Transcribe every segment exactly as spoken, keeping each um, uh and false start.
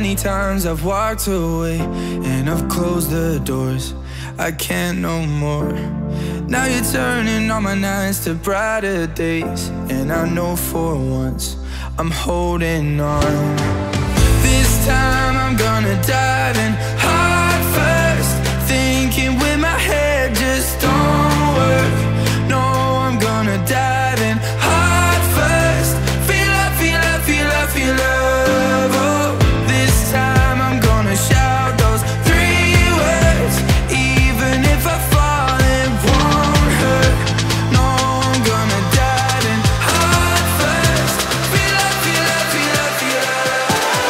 many times I've walked away and I've closed the doors. I can't no more. Now you're turning all my nights to brighter days, and I know for once I'm holding on. This time I'm gonna dive in heart first, thinking with my head just don't work. No, I'm gonna dive in heart first. Feel love, feel love, feel love, feel love. Oh, this time I'm gonna shout those three words. Even if I fall, it won't hurt. No, I'm gonna dive in heart first. Feel love, feel love, feel love, feel love.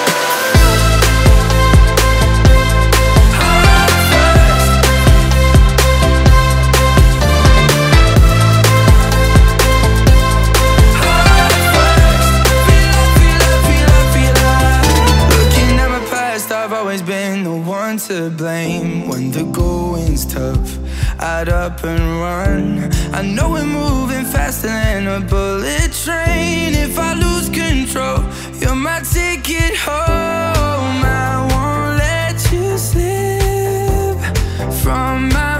Heart first. Heart first. Feel love, feel love, feel love, feel love. Looking at my past, I've always been the one to blame. When the going's tough, I'd up and run. I know we're moving faster than a bullet train. If I lose control, you're my ticket home. I won't let you slip from my